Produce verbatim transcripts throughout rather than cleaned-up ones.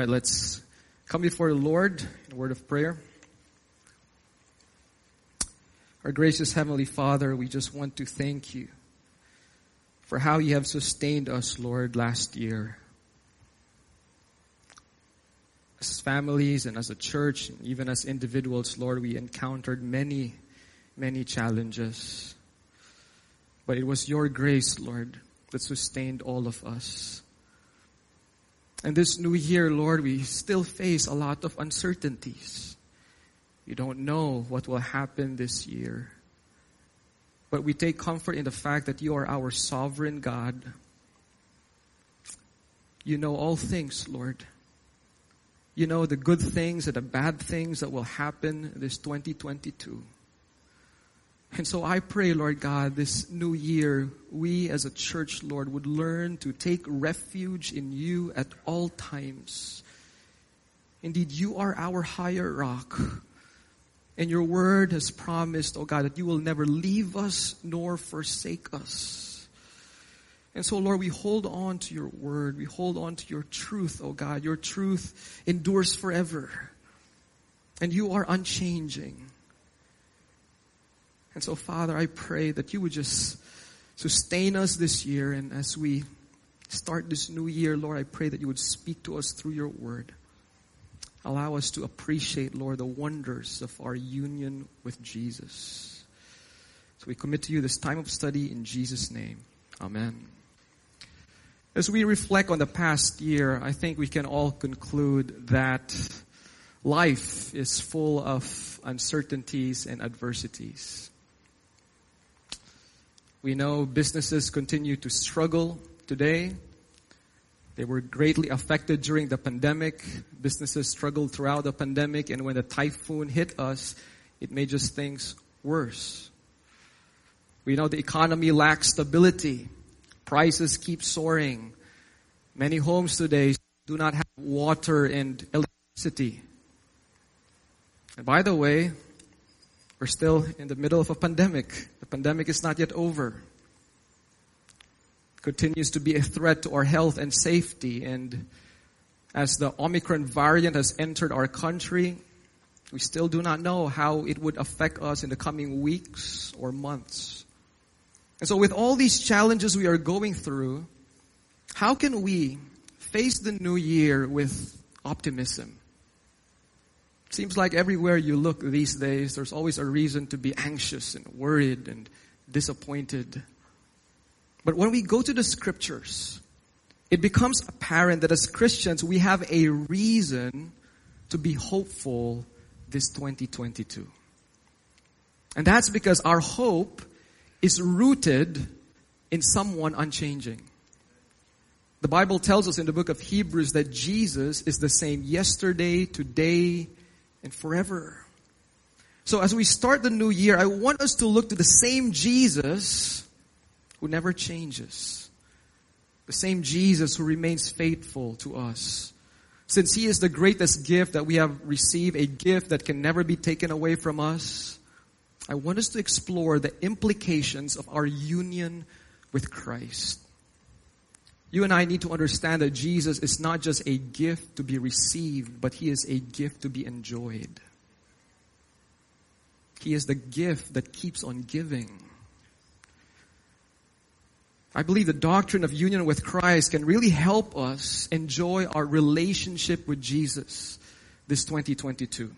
right, let's come before the Lord in a word of prayer. Our gracious Heavenly Father, we just want to thank you for how you have sustained us, Lord, last year. As families and as a church, and even as individuals, Lord, we encountered many, many challenges. But it was your grace, Lord, that sustained all of us. And this new year, Lord, we still face a lot of uncertainties. We don't know what will happen this year. But we take comfort in the fact that you are our sovereign God. You know all things, Lord. You know the good things and the bad things that will happen this twenty twenty-two. And so I pray, Lord God, this new year, we as a church, Lord, would learn to take refuge in you at all times. Indeed, you are our higher rock. And your word has promised, oh God, that you will never leave us nor forsake us. And so, Lord, we hold on to your word. We hold on to your truth, oh God. Your truth endures forever. And you are unchanging. And so, Father, I pray that you would just sustain us this year. And as we start this new year, Lord, I pray that you would speak to us through your word. Allow us to appreciate, Lord, the wonders of our union with Jesus. So we commit to you this time of study in Jesus' name. Amen. As we reflect on the past year, I think we can all conclude that life is full of uncertainties and adversities. We know businesses continue to struggle today. They were greatly affected during the pandemic. Businesses struggled throughout the pandemic, and when the typhoon hit us, it made just things worse. We know the economy lacks stability. Prices keep soaring. Many homes today do not have water and electricity. And by the way, we're still in the middle of a pandemic. The pandemic is not yet over. It continues to be a threat to our health and safety. And as the Omicron variant has entered our country, we still do not know how it would affect us in the coming weeks or months. And so with all these challenges we are going through, how can we face the new year with optimism? Seems like everywhere you look these days, there's always a reason to be anxious and worried and disappointed. But when we go to the scriptures, it becomes apparent that as Christians, we have a reason to be hopeful this twenty twenty-two. And that's because our hope is rooted in someone unchanging. The Bible tells us in the book of Hebrews that Jesus is the same yesterday, today, and forever. So as we start the new year, I want us to look to the same Jesus who never changes. The same Jesus who remains faithful to us. Since He is the greatest gift that we have received, a gift that can never be taken away from us, I want us to explore the implications of our union with Christ. You and I need to understand that Jesus is not just a gift to be received, but He is a gift to be enjoyed. He is the gift that keeps on giving. I believe the doctrine of union with Christ can really help us enjoy our relationship with Jesus this twenty twenty-two.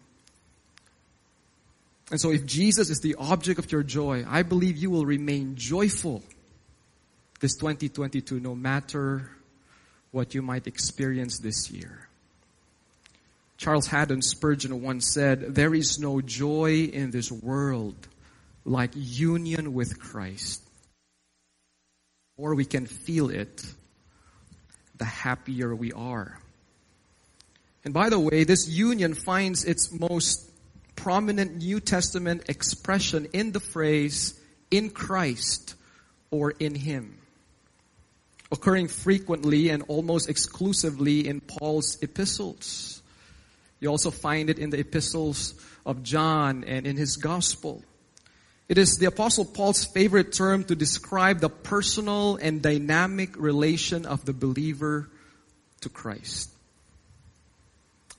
And so if Jesus is the object of your joy, I believe you will remain joyful this twenty twenty-two, no matter what you might experience this year. Charles Haddon Spurgeon once said, "There is no joy in this world like union with Christ. The more we can feel it, the happier we are." And by the way, this union finds its most prominent New Testament expression in the phrase, "in Christ" or "in Him," occurring frequently and almost exclusively in Paul's epistles. You also find it in the epistles of John and in his gospel. It is the Apostle Paul's favorite term to describe the personal and dynamic relation of the believer to Christ.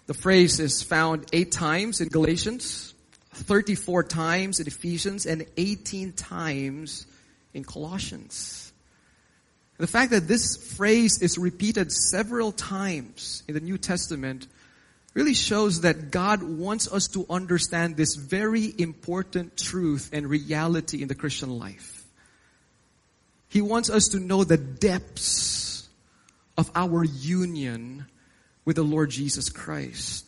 The phrase is found eight times in Galatians, thirty-four times in Ephesians, and eighteen times in Colossians. The fact that this phrase is repeated several times in the New Testament really shows that God wants us to understand this very important truth and reality in the Christian life. He wants us to know the depths of our union with the Lord Jesus Christ.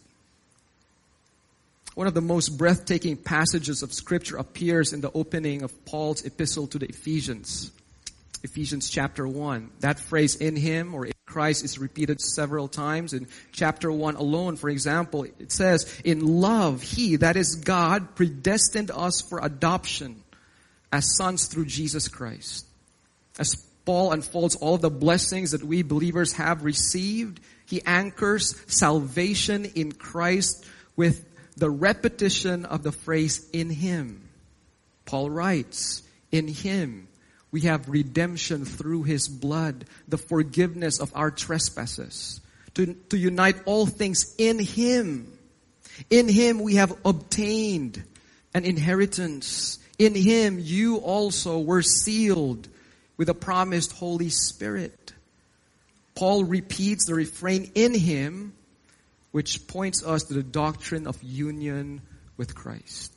One of the most breathtaking passages of Scripture appears in the opening of Paul's epistle to the Ephesians. Ephesians chapter one. That phrase, in Him or in Christ, is repeated several times. In chapter one alone, for example, it says, in love, He, that is God, predestined us for adoption as sons through Jesus Christ. As Paul unfolds all the blessings that we believers have received, he anchors salvation in Christ with the repetition of the phrase, in Him. Paul writes, in Him we have redemption through His blood, the forgiveness of our trespasses, to, to unite all things in Him. In Him we have obtained an inheritance. In Him you also were sealed with the promised Holy Spirit. Paul repeats the refrain, in Him, which points us to the doctrine of union with Christ.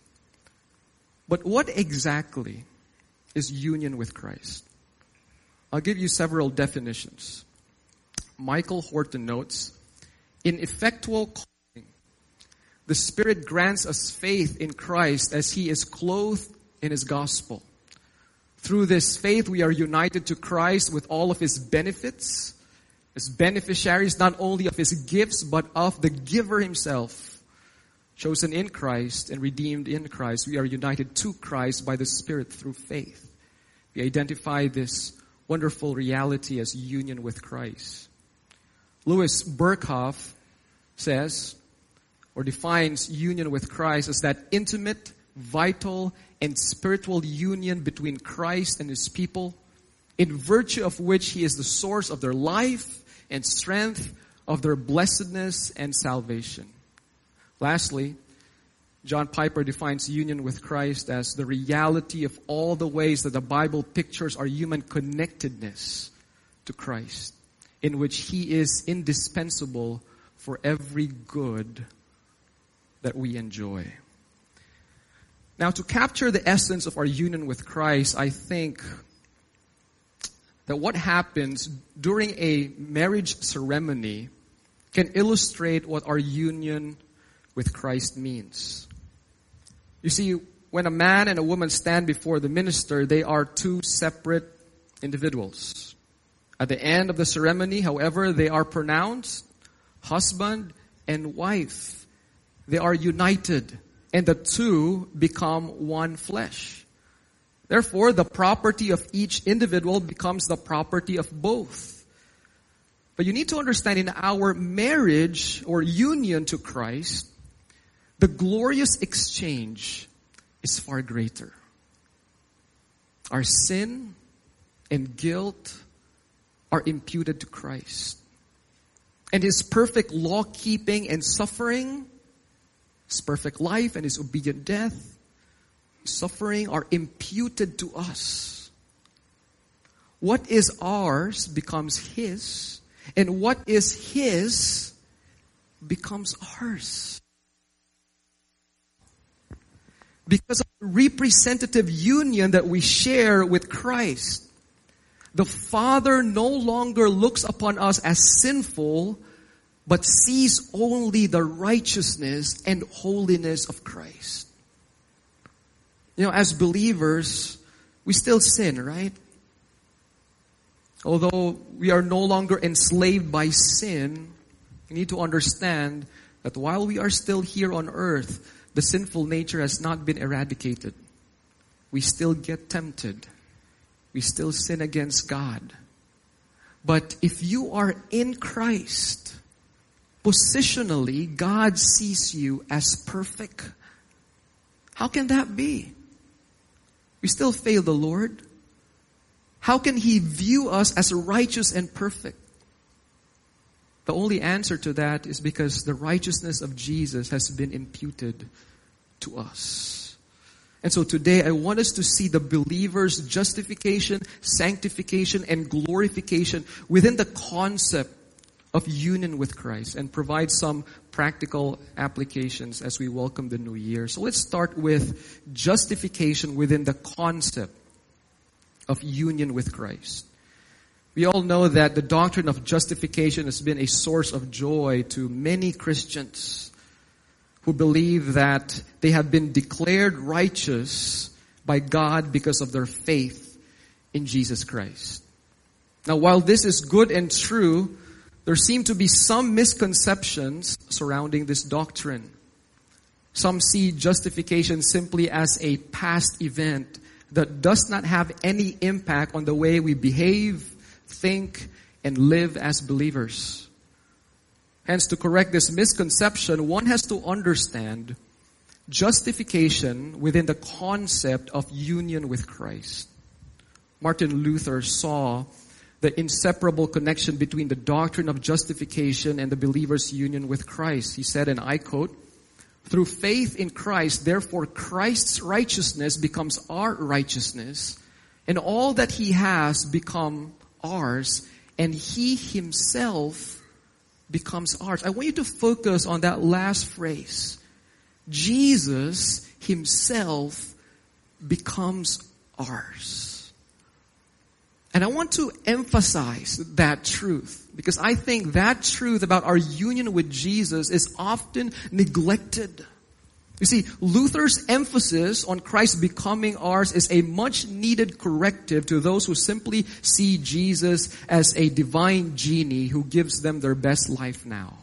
But what exactly is union with Christ? I'll give you several definitions. Michael Horton notes, in effectual calling, the Spirit grants us faith in Christ as He is clothed in His gospel. Through this faith, we are united to Christ with all of His benefits, as beneficiaries not only of His gifts, but of the giver Himself. Chosen in Christ and redeemed in Christ, we are united to Christ by the Spirit through faith. We identify this wonderful reality as union with Christ. Louis Berkhoff says, or defines union with Christ as that intimate, vital, and spiritual union between Christ and His people, in virtue of which He is the source of their life and strength, of their blessedness and salvation. Lastly, John Piper defines union with Christ as the reality of all the ways that the Bible pictures our human connectedness to Christ, in which He is indispensable for every good that we enjoy. Now, to capture the essence of our union with Christ, I think that what happens during a marriage ceremony can illustrate what our union with Christ means. You see, when a man and a woman stand before the minister, they are two separate individuals. At the end of the ceremony, however, they are pronounced husband and wife. They are united, and the two become one flesh. Therefore, the property of each individual becomes the property of both. But you need to understand, in our marriage or union to Christ, the glorious exchange is far greater. Our sin and guilt are imputed to Christ. And His perfect law-keeping and suffering, His perfect life and His obedient death, suffering are imputed to us. What is ours becomes His, and what is His becomes ours. Because of the representative union that we share with Christ, the Father no longer looks upon us as sinful, but sees only the righteousness and holiness of Christ. You know, as believers, we still sin, right? Although we are no longer enslaved by sin, we need to understand that while we are still here on earth, the sinful nature has not been eradicated. We still get tempted. We still sin against God. But if you are in Christ, positionally, God sees you as perfect. How can that be? We still fail the Lord. How can He view us as righteous and perfect? The only answer to that is because the righteousness of Jesus has been imputed to us. And so today I want us to see the believer's justification, sanctification, and glorification within the concept of union with Christ and provide some practical applications as we welcome the new year. So let's start with justification within the concept of union with Christ. We all know that the doctrine of justification has been a source of joy to many Christians who believe that they have been declared righteous by God because of their faith in Jesus Christ. Now, while this is good and true, there seem to be some misconceptions surrounding this doctrine. Some see justification simply as a past event that does not have any impact on the way we behave, think, and live as believers. Hence, to correct this misconception, one has to understand justification within the concept of union with Christ. Martin Luther saw the inseparable connection between the doctrine of justification and the believer's union with Christ. He said, and I quote, "Through faith in Christ, therefore Christ's righteousness becomes our righteousness, and all that he has become ours, and he himself becomes ours." I want you to focus on that last phrase. Jesus himself becomes ours. And I want to emphasize that truth because I think that truth about our union with Jesus is often neglected. You see, Luther's emphasis on Christ becoming ours is a much needed corrective to those who simply see Jesus as a divine genie who gives them their best life now.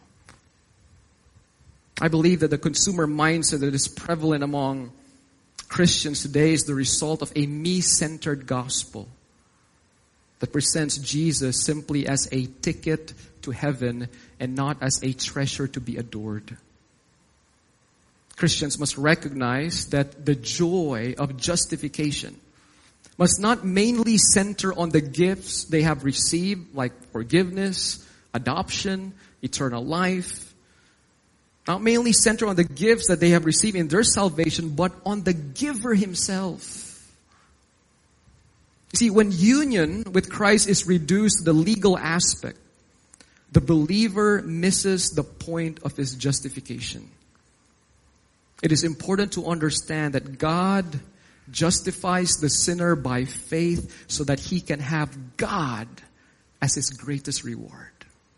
I believe that the consumer mindset that is prevalent among Christians today is the result of a me-centered gospel that presents Jesus simply as a ticket to heaven and not as a treasure to be adored. Christians must recognize that the joy of justification must not mainly center on the gifts they have received, like forgiveness, adoption, eternal life. Not mainly center on the gifts that they have received in their salvation, but on the giver himself. You see, when union with Christ is reduced to the legal aspect, the believer misses the point of his justification. It is important to understand that God justifies the sinner by faith so that he can have God as his greatest reward.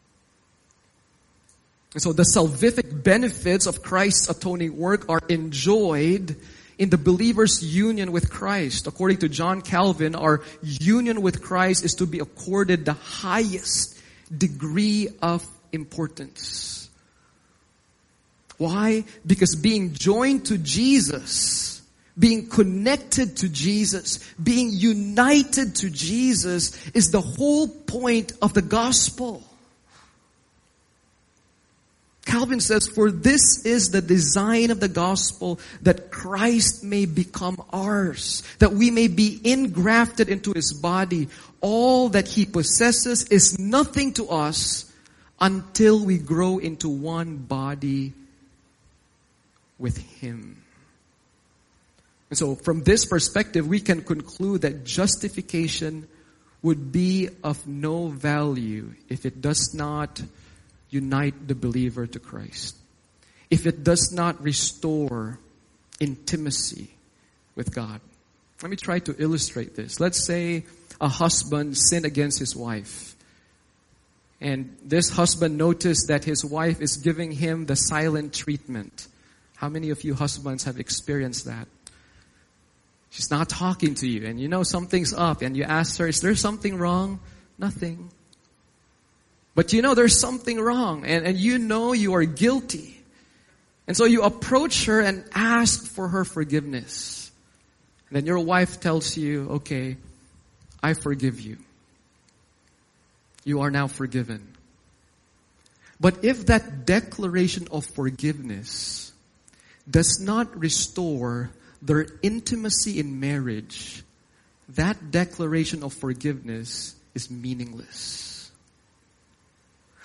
And so the salvific benefits of Christ's atoning work are enjoyed in the believer's union with Christ. According to John Calvin, our union with Christ is to be accorded the highest degree of importance. Why? Because being joined to Jesus, being connected to Jesus, being united to Jesus is the whole point of the gospel. Calvin says, "For this is the design of the gospel, that Christ may become ours, that we may be engrafted into his body. All that he possesses is nothing to us until we grow into one body with him." And so from this perspective, we can conclude that justification would be of no value if it does not unite the believer to Christ, if it does not restore intimacy with God. Let me try to illustrate this. Let's say a husband sinned against his wife. And this husband noticed that his wife is giving him the silent treatment. How many of you husbands have experienced that? She's not talking to you and you know something's up and you ask her, "Is there something wrong?" "Nothing." But you know there's something wrong and, and you know you are guilty. And so you approach her and ask for her forgiveness. And then your wife tells you, "Okay, I forgive you. You are now forgiven." But if that declaration of forgiveness does not restore their intimacy in marriage, that declaration of forgiveness is meaningless.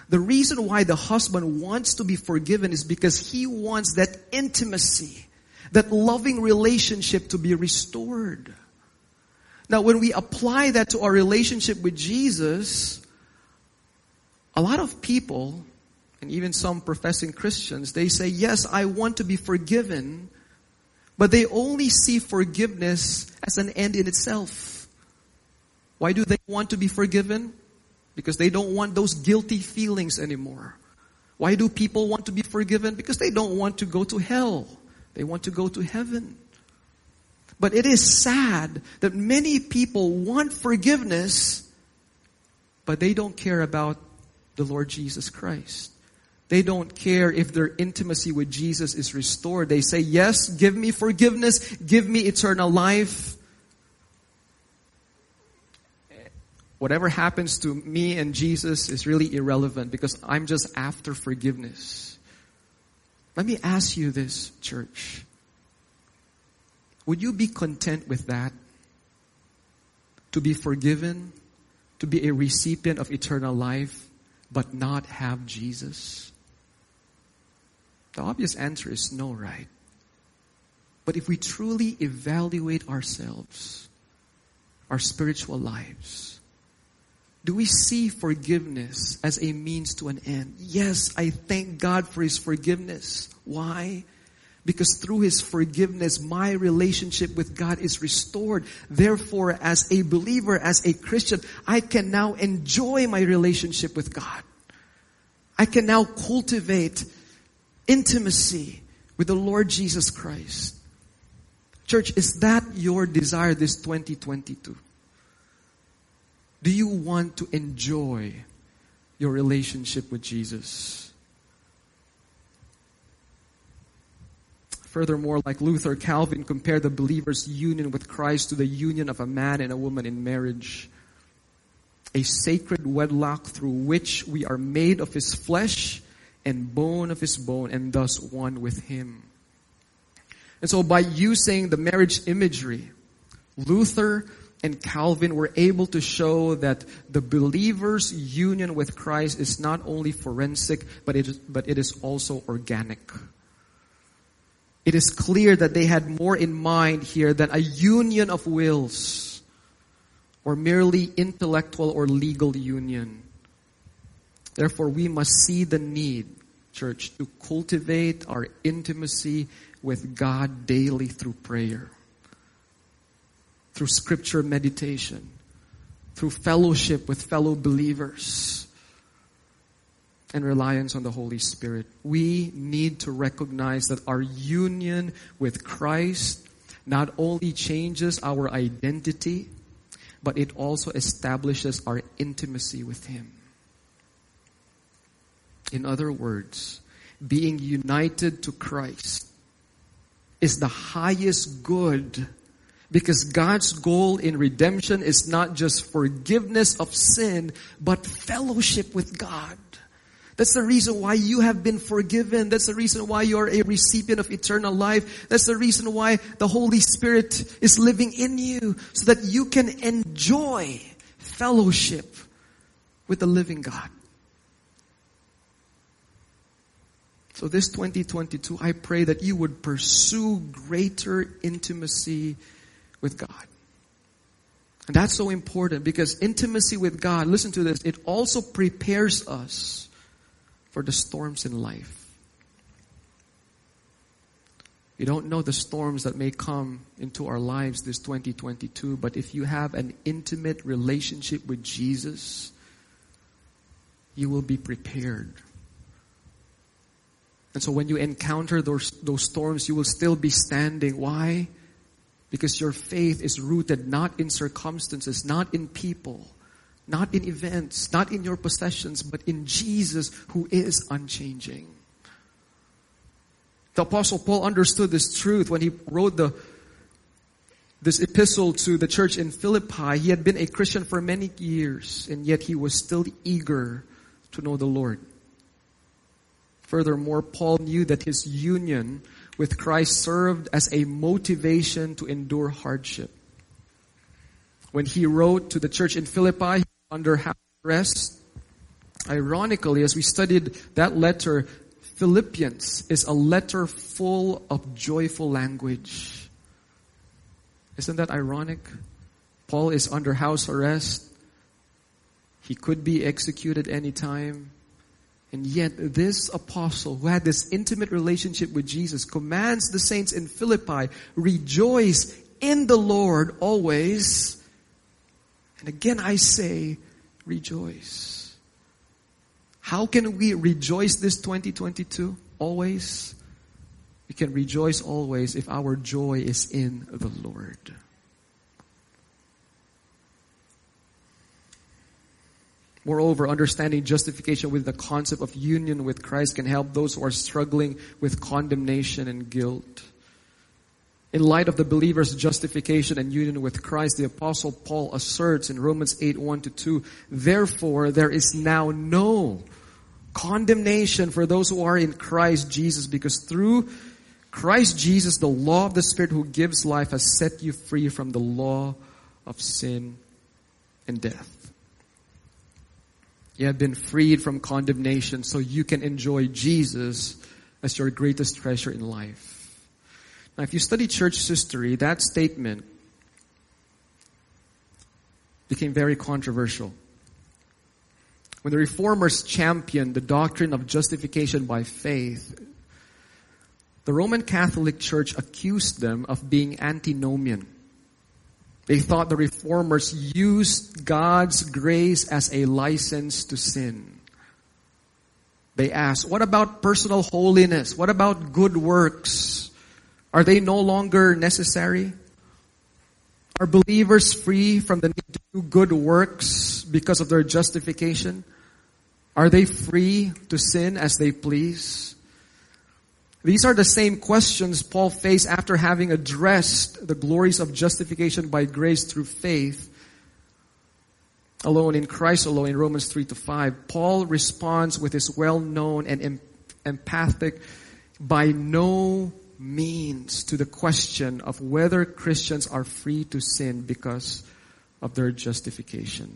The reason why the husband wants to be forgiven is because he wants that intimacy, that loving relationship to be restored. Now, when we apply that to our relationship with Jesus, a lot of people, and even some professing Christians, they say, yes, I want to be forgiven, but they only see forgiveness as an end in itself. Why do they want to be forgiven? Because they don't want those guilty feelings anymore. Why do people want to be forgiven? Because they don't want to go to hell. They want to go to heaven. But it is sad that many people want forgiveness, but they don't care about the Lord Jesus Christ. They don't care if their intimacy with Jesus is restored. They say, yes, give me forgiveness, give me eternal life. Whatever happens to me and Jesus is really irrelevant because I'm just after forgiveness. Let me ask you this, church. Would you be content with that? To be forgiven, to be a recipient of eternal life, but not have Jesus? The obvious answer is no, right? But if we truly evaluate ourselves, our spiritual lives, do we see forgiveness as a means to an end? Yes, I thank God for His forgiveness. Why? Because through His forgiveness, my relationship with God is restored. Therefore, as a believer, as a Christian, I can now enjoy my relationship with God. I can now cultivate intimacy with the Lord Jesus Christ. Church, is that your desire this twenty twenty-two? Do you want to enjoy your relationship with Jesus? Furthermore, like Luther, Calvin compared the believer's union with Christ to the union of a man and a woman in marriage. A sacred wedlock through which we are made of His flesh and bone of His bone and thus one with Him. And so by using the marriage imagery, Luther and Calvin were able to show that the believer's union with Christ is not only forensic, but it is, but it is also organic. It is clear that they had more in mind here than a union of wills or merely intellectual or legal union. Therefore, we must see the need, church, to cultivate our intimacy with God daily through prayer, through scripture meditation, through fellowship with fellow believers, and reliance on the Holy Spirit. We need to recognize that our union with Christ not only changes our identity, but it also establishes our intimacy with Him. In other words, being united to Christ is the highest good, because God's goal in redemption is not just forgiveness of sin, but fellowship with God. That's the reason why you have been forgiven. That's the reason why you are a recipient of eternal life. That's the reason why the Holy Spirit is living in you, so that you can enjoy fellowship with the living God. So this twenty twenty-two, I pray that you would pursue greater intimacy with God. And that's so important, because intimacy with God, listen to this, it also prepares us for the storms in life. You don't know the storms that may come into our lives this twenty twenty-two, but if you have an intimate relationship with Jesus, you will be prepared. And so when you encounter those, those storms, you will still be standing. Why? Because your faith is rooted not in circumstances, not in people, not in events, not in your possessions, but in Jesus, who is unchanging. The Apostle Paul understood this truth when he wrote the this epistle to the church in Philippi. He had been a Christian for many years, and yet he was still eager to know the Lord. Furthermore, Paul knew that his union with Christ served as a motivation to endure hardship. When he wrote to the church in Philippi, he was under house arrest. Ironically, as we studied that letter, Philippians is a letter full of joyful language. Isn't that ironic? Paul is under house arrest. He could be executed anytime. And yet this apostle who had this intimate relationship with Jesus commands the saints in Philippi, rejoice in the Lord always. And again I say, rejoice. How can we rejoice this twenty twenty-two? Always. We can rejoice always if our joy is in the Lord. Moreover, understanding justification with the concept of union with Christ can help those who are struggling with condemnation and guilt. In light of the believer's justification and union with Christ, the Apostle Paul asserts in Romans eight, one to two, therefore there is now no condemnation for those who are in Christ Jesus, because through Christ Jesus, the law of the Spirit who gives life has set you free from the law of sin and death. You have been freed from condemnation so you can enjoy Jesus as your greatest treasure in life. Now, if you study church history, that statement became very controversial. When the Reformers championed the doctrine of justification by faith, the Roman Catholic Church accused them of being antinomian. They thought the Reformers used God's grace as a license to sin. They asked, what about personal holiness? What about good works? Are they no longer necessary? Are believers free from the need to do good works because of their justification? Are they free to sin as they please? These are the same questions Paul faced after having addressed the glories of justification by grace through faith alone in Christ alone in Romans three to five. Paul responds with his well-known and em- emphatic by no means to the question of whether Christians are free to sin because of their justification.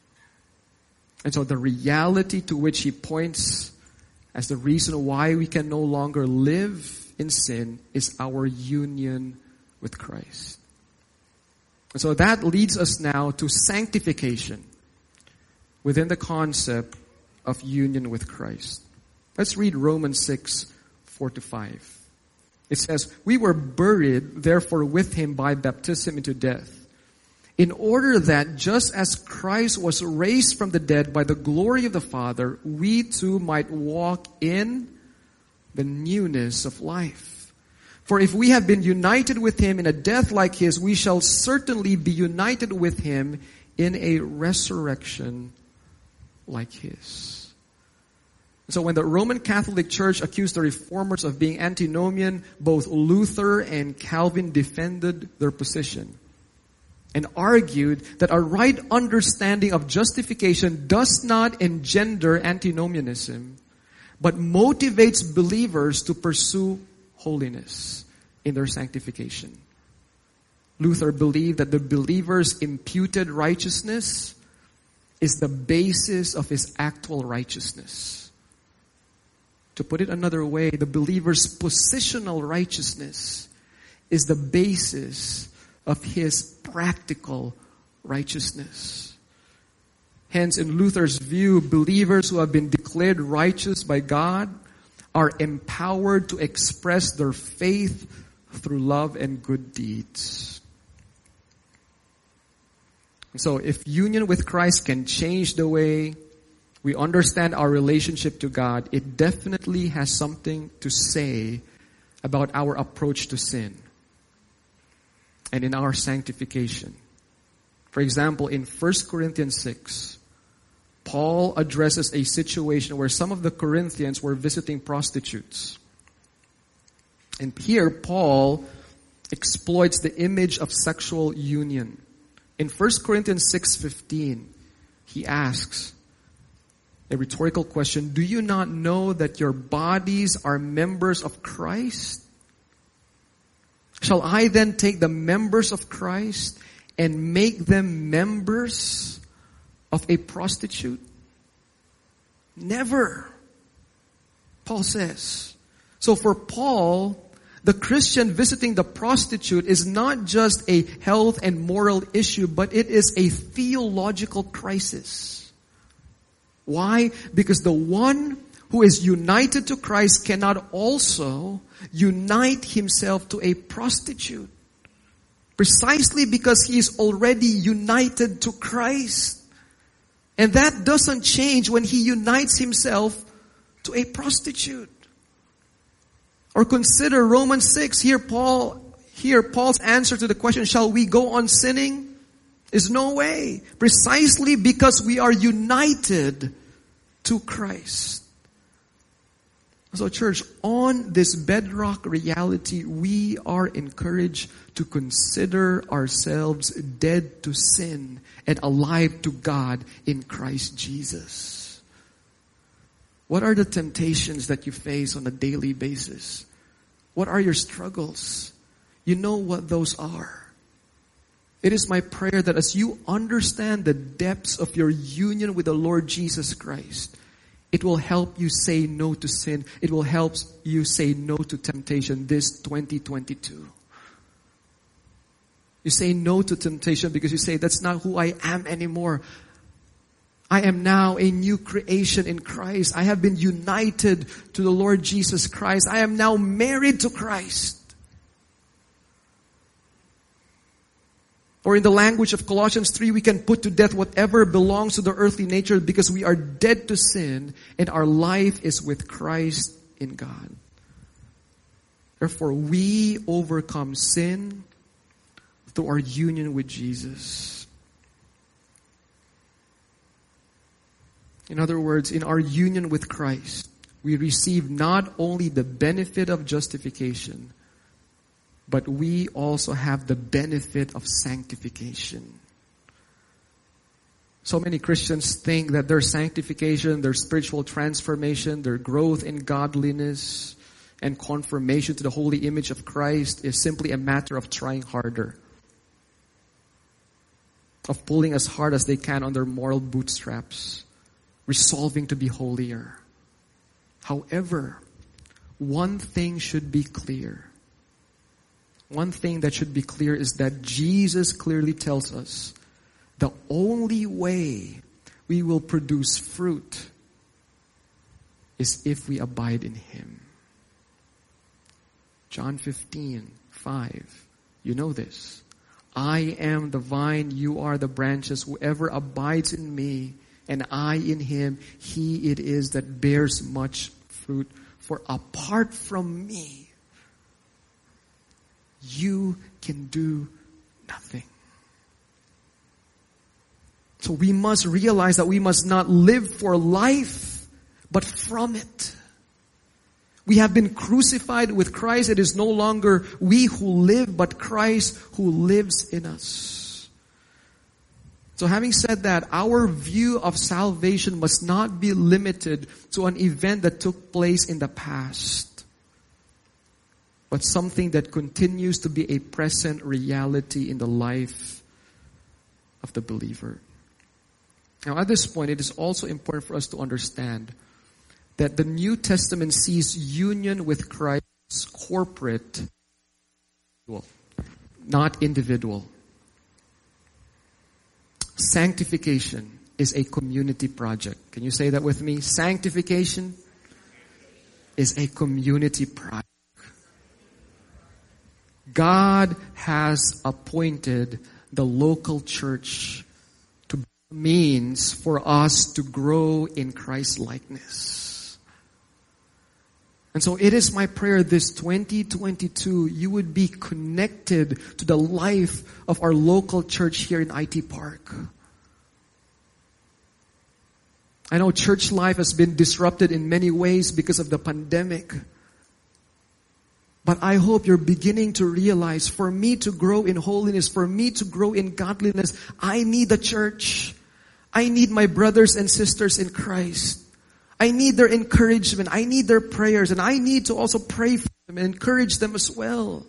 And so the reality to which he points as the reason why we can no longer live in sin is our union with Christ. And so that leads us now to sanctification within the concept of union with Christ. Let's read Romans six, four to five. It says, we were buried therefore with him by baptism into death, in order that just as Christ was raised from the dead by the glory of the Father, we too might walk in the newness of life. For if we have been united with him in a death like his, we shall certainly be united with him in a resurrection like his. So when the Roman Catholic Church accused the Reformers of being antinomian, both Luther and Calvin defended their position and argued that a right understanding of justification does not engender antinomianism, but motivates believers to pursue holiness in their sanctification. Luther believed that the believer's imputed righteousness is the basis of his actual righteousness. To put it another way, the believer's positional righteousness is the basis of his practical righteousness. Hence, in Luther's view, believers who have been declared righteous by God are empowered to express their faith through love and good deeds. So, if union with Christ can change the way we understand our relationship to God, it definitely has something to say about our approach to sin and in our sanctification. For example, in First Corinthians six, Paul addresses a situation where some of the Corinthians were visiting prostitutes. And here Paul exploits the image of sexual union. In First Corinthians six fifteen, he asks a rhetorical question, do you not know that your bodies are members of Christ? Shall I then take the members of Christ and make them members of a prostitute? Never. Paul says. So for Paul, the Christian visiting the prostitute is not just a health and moral issue, but it is a theological crisis. Why? Because the one who is united to Christ cannot also unite himself to a prostitute. Precisely because he is already united to Christ. And that doesn't change when he unites himself to a prostitute. Or consider Romans six. Here Paul, here Paul's answer to the question, shall we go on sinning? Is no way. Precisely because we are united to Christ. So church, on this bedrock reality, we are encouraged to consider ourselves dead to sin and alive to God in Christ Jesus. What are the temptations that you face on a daily basis? What are your struggles? You know what those are. It is my prayer that as you understand the depths of your union with the Lord Jesus Christ, it will help you say no to sin. It will help you say no to temptation this twenty twenty-two. You say no to temptation because you say, that's not who I am anymore. I am now a new creation in Christ. I have been united to the Lord Jesus Christ. I am now married to Christ. Or in the language of Colossians three, we can put to death whatever belongs to the earthly nature because we are dead to sin and our life is with Christ in God. Therefore, we overcome sin through our union with Jesus. In other words, in our union with Christ, we receive not only the benefit of justification, but we also have the benefit of sanctification. So many Christians think that their sanctification, their spiritual transformation, their growth in godliness, and conformation to the holy image of Christ is simply a matter of trying harder. Of pulling as hard as they can on their moral bootstraps, resolving to be holier. However, one thing should be clear. One thing that should be clear is that Jesus clearly tells us the only way we will produce fruit is if we abide in Him. John fifteen, five. You know this. I am the vine, you are the branches. Whoever abides in me and I in him, he it is that bears much fruit. For apart from me, you can do nothing. So we must realize that we must not live for life, but from it. We have been crucified with Christ. It is no longer we who live, but Christ who lives in us. So having said that, our view of salvation must not be limited to an event that took place in the past, but something that continues to be a present reality in the life of the believer. Now at this point, it is also important for us to understand that the New Testament sees union with Christ as corporate, not individual. Sanctification is a community project. Can you say that with me? Sanctification is a community project. God has appointed the local church to be a means for us to grow in Christ's likeness. And so it is my prayer this twenty twenty-two, you would be connected to the life of our local church here in I T Park. I know church life has been disrupted in many ways because of the pandemic. But I hope you're beginning to realize, for me to grow in holiness, for me to grow in godliness, I need the church. I need my brothers and sisters in Christ. I need their encouragement. I need their prayers. And I need to also pray for them and encourage them as well.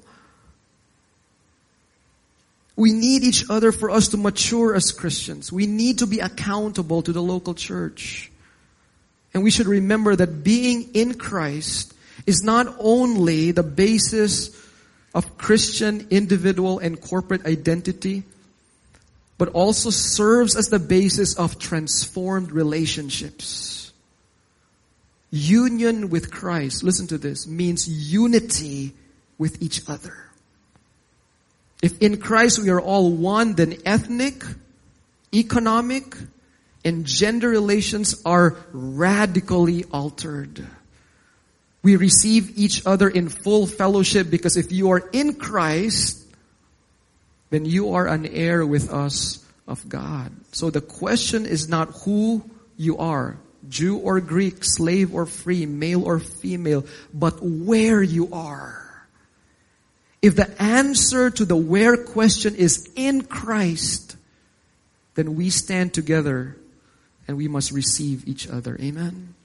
We need each other for us to mature as Christians. We need to be accountable to the local church. And we should remember that being in Christ is not only the basis of Christian individual and corporate identity, but also serves as the basis of transformed relationships. Union with Christ, listen to this, means unity with each other. If in Christ we are all one, then ethnic, economic, and gender relations are radically altered. We receive each other in full fellowship because if you are in Christ, then you are an heir with us of God. So the question is not who you are, Jew or Greek, slave or free, male or female, but where you are. If the answer to the where question is in Christ, then we stand together and we must receive each other. Amen?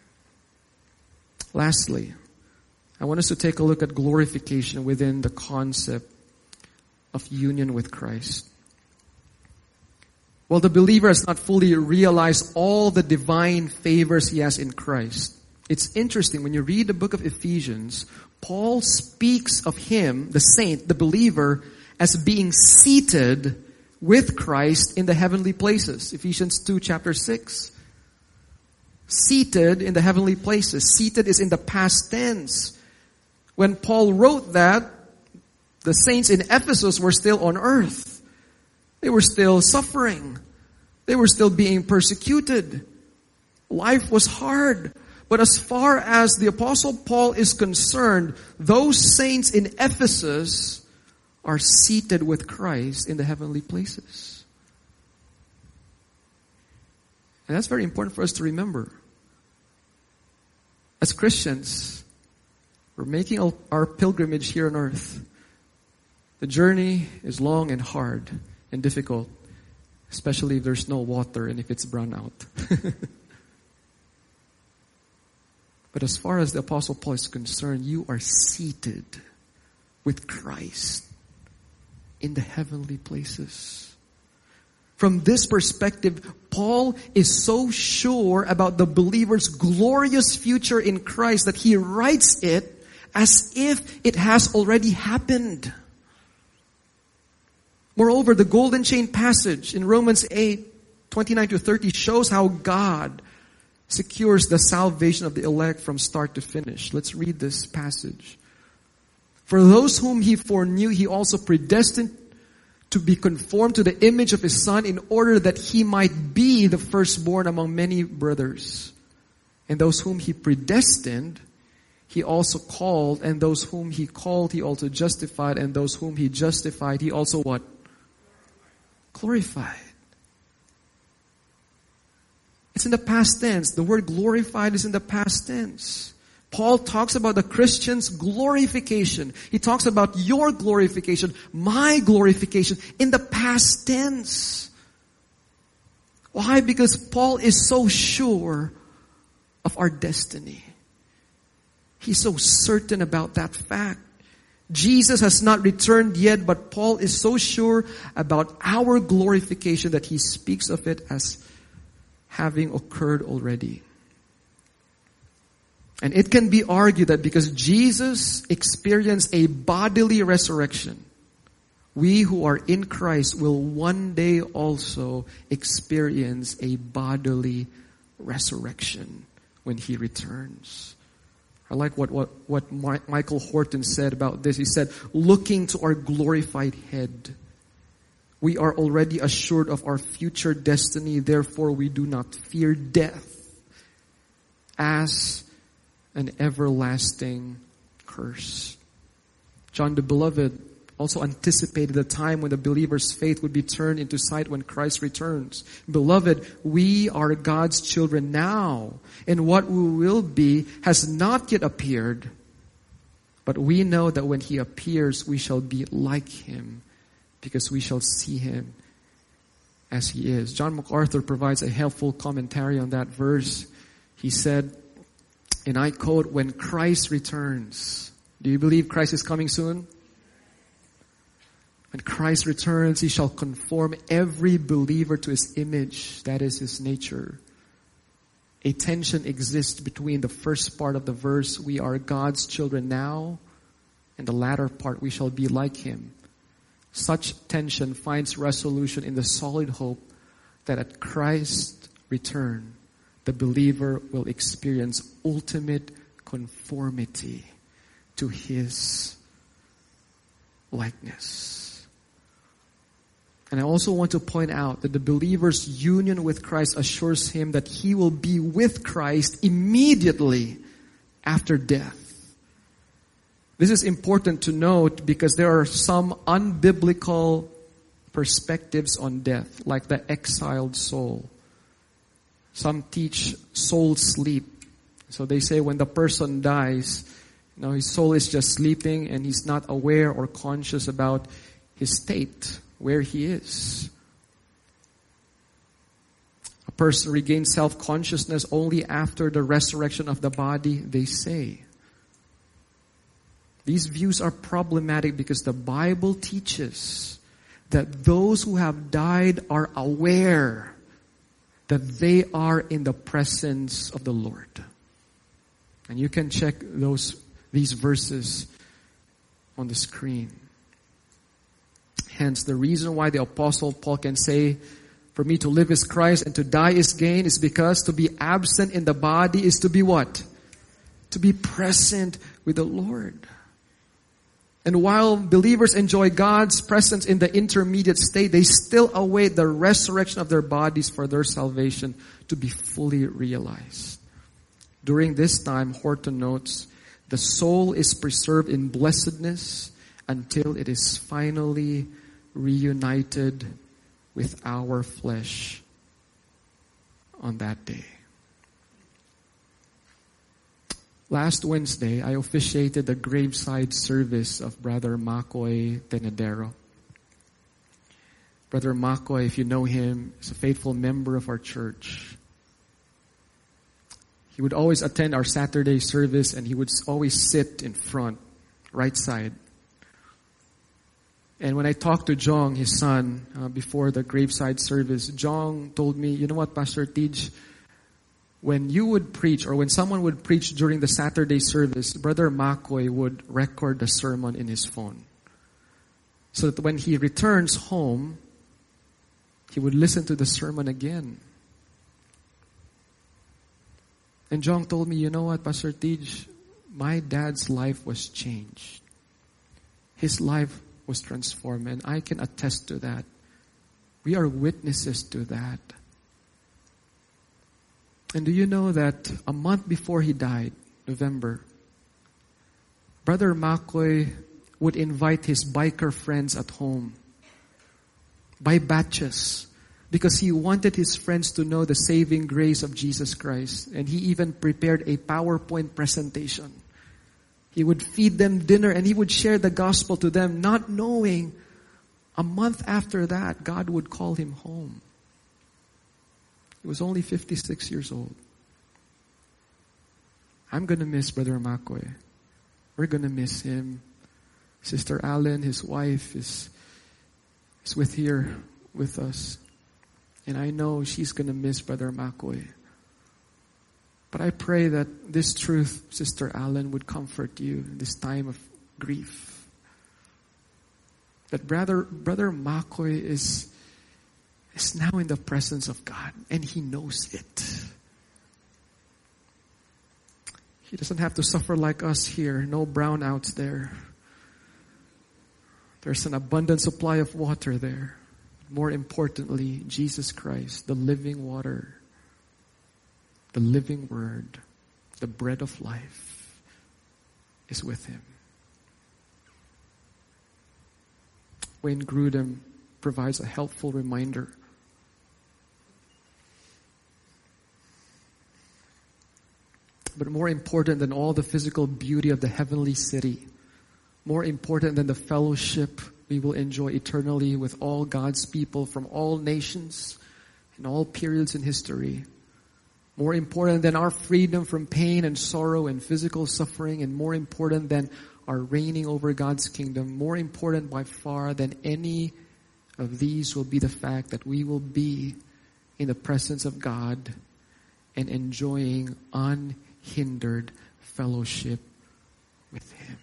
Lastly, I want us to take a look at glorification within the concept of union with Christ. While the believer has not fully realized all the divine favors he has in Christ, it's interesting when you read the book of Ephesians, Paul speaks of him, the saint, the believer, as being seated with Christ in the heavenly places. Ephesians two, chapter six. Seated in the heavenly places. Seated is in the past tense. When Paul wrote that, the saints in Ephesus were still on earth. They were still suffering. They were still being persecuted. Life was hard. But as far as the Apostle Paul is concerned, those saints in Ephesus are seated with Christ in the heavenly places. And that's very important for us to remember. As Christians, we're making our pilgrimage here on earth. The journey is long and hard and difficult, especially if there's no water and if it's brown out. But as far as the Apostle Paul is concerned, you are seated with Christ in the heavenly places. From this perspective, Paul is so sure about the believer's glorious future in Christ that he writes it as if it has already happened. Moreover, the golden chain passage in Romans eight, twenty-nine to thirty shows how God secures the salvation of the elect from start to finish. Let's read this passage. For those whom he foreknew, he also predestined to be conformed to the image of his Son in order that he might be the firstborn among many brothers. And those whom he predestined, he also called, and those whom he called, he also justified, and those whom he justified, he also what? Glorified. It's in the past tense. The word glorified is in the past tense. Paul talks about the Christian's glorification. He talks about your glorification, my glorification, in the past tense. Why? Because Paul is so sure of our destiny. He's so certain about that fact. Jesus has not returned yet, but Paul is so sure about our glorification that he speaks of it as having occurred already. And it can be argued that because Jesus experienced a bodily resurrection, we who are in Christ will one day also experience a bodily resurrection when he returns. I like what, what, what Michael Horton said about this. He said, looking to our glorified head, we are already assured of our future destiny, therefore we do not fear death as an everlasting curse. John the Beloved also anticipated the time when the believer's faith would be turned into sight when Christ returns. Beloved, we are God's children now, and what we will be has not yet appeared, but we know that when he appears, we shall be like him, because we shall see him as he is. John MacArthur provides a helpful commentary on that verse. He said, and I quote, when Christ returns, do you believe Christ is coming soon? When Christ returns, he shall conform every believer to his image, that is his nature. a tension exists between the first part of the verse, we are God's children now, and the latter part, we shall be like Him. Such tension finds resolution in the solid hope that at Christ's return, the believer will experience ultimate conformity to His likeness. And I also want to point out that the believer's union with Christ assures him that he will be with Christ immediately after death. This is important to note because there are some unbiblical perspectives on death, like the exiled soul. Some teach soul sleep. So they say when the person dies, you know, his soul is just sleeping and he's not aware or conscious about his state, where he is. A person regains self-consciousness only after the resurrection of the body, they say. These views are problematic because the Bible teaches that those who have died are aware that they are in the presence of the Lord. And you can check those these verses on the screen. Hence, the reason why the Apostle Paul can say, for me to live is Christ and to die is gain, is because to be absent in the body is to be what? To be present with the Lord. And while believers enjoy God's presence in the intermediate state, they still await the resurrection of their bodies for their salvation to be fully realized. During this time, Horton notes, the soul is preserved in blessedness until it is finally reunited with our flesh on that day. Last Wednesday, I officiated the graveside service of Brother Makoy Tenedero. Brother Makoy, if you know him, is a faithful member of our church. He would always attend our Saturday service and he would always sit in front, right side. And when I talked to Jong, his son, uh, before the graveside service, Jong told me, you know what, Pastor Tej, when you would preach or when someone would preach during the Saturday service, Brother Makoy would record the sermon in his phone. So that when he returns home, he would listen to the sermon again. And Jong told me, you know what, Pastor Tej, my dad's life was changed. His life was transformed, and I can attest to that. We are witnesses to that. And do you know that a month before he died, November, Brother Makoy would invite his biker friends at home by batches because he wanted his friends to know the saving grace of Jesus Christ. And he even prepared a PowerPoint presentation. He would feed them dinner and he would share the gospel to them, not knowing a month after that, God would call him home. He was only fifty-six years old. I'm going to miss Brother Makoy. We're going to miss him. Sister Allen, his wife, is, is with here with us. And I know she's going to miss Brother Makoy. But I pray that this truth, Sister Allen, would comfort you in this time of grief. That brother, Brother Makoy is, is now in the presence of God, and he knows it. He doesn't have to suffer like us here. No brownouts there. There's an abundant supply of water there. More importantly, Jesus Christ, the living water, the living word, the bread of life, is with him. Wayne Grudem provides a helpful reminder. But more important than all the physical beauty of the heavenly city, more important than the fellowship we will enjoy eternally with all God's people from all nations and all periods in history, more important than our freedom from pain and sorrow and physical suffering, and more important than our reigning over God's kingdom, more important by far than any of these will be the fact that we will be in the presence of God and enjoying unhindered fellowship with Him.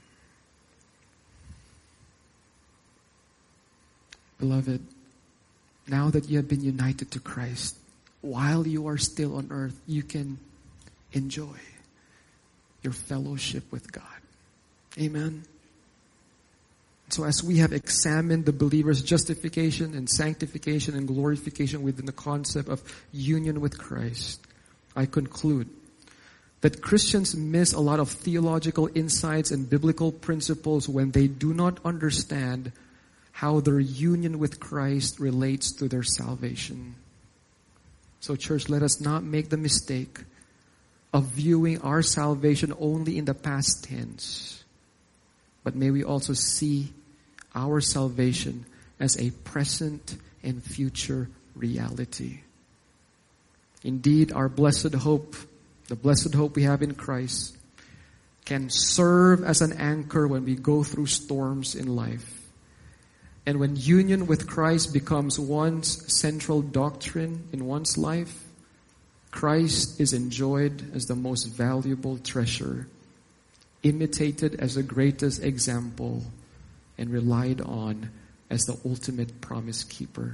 Beloved, now that you have been united to Christ, while you are still on earth, you can enjoy your fellowship with God. Amen. So as we have examined the believer's justification and sanctification and glorification within the concept of union with Christ, I conclude that Christians miss a lot of theological insights and biblical principles when they do not understand how their union with Christ relates to their salvation. So church, let us not make the mistake of viewing our salvation only in the past tense, but may we also see our salvation as a present and future reality. Indeed, our blessed hope, the blessed hope we have in Christ, can serve as an anchor when we go through storms in life. And when union with Christ becomes one's central doctrine in one's life, Christ is enjoyed as the most valuable treasure, imitated as the greatest example, and relied on as the ultimate promise keeper.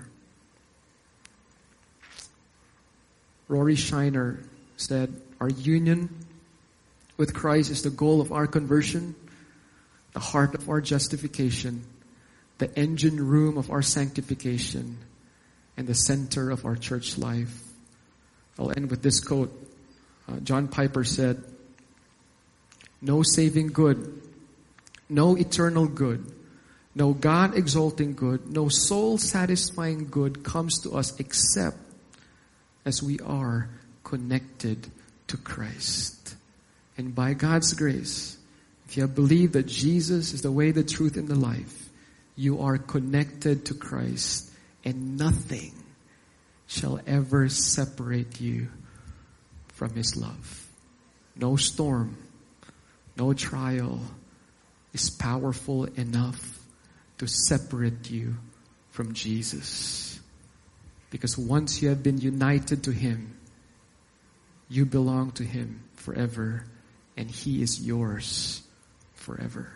Rory Shiner said, our union with Christ is the goal of our conversion, the heart of our justification, the engine room of our sanctification, and the center of our church life. I'll end with this quote. Uh, John Piper said, no saving good, no eternal good, no God-exalting good, no soul-satisfying good comes to us except as we are connected to Christ. And by God's grace, if you have believed that Jesus is the way, the truth, and the life, you are connected to Christ, and nothing shall ever separate you from His love. No storm, no trial is powerful enough to separate you from Jesus. Because once you have been united to Him, you belong to Him forever, and He is yours forever.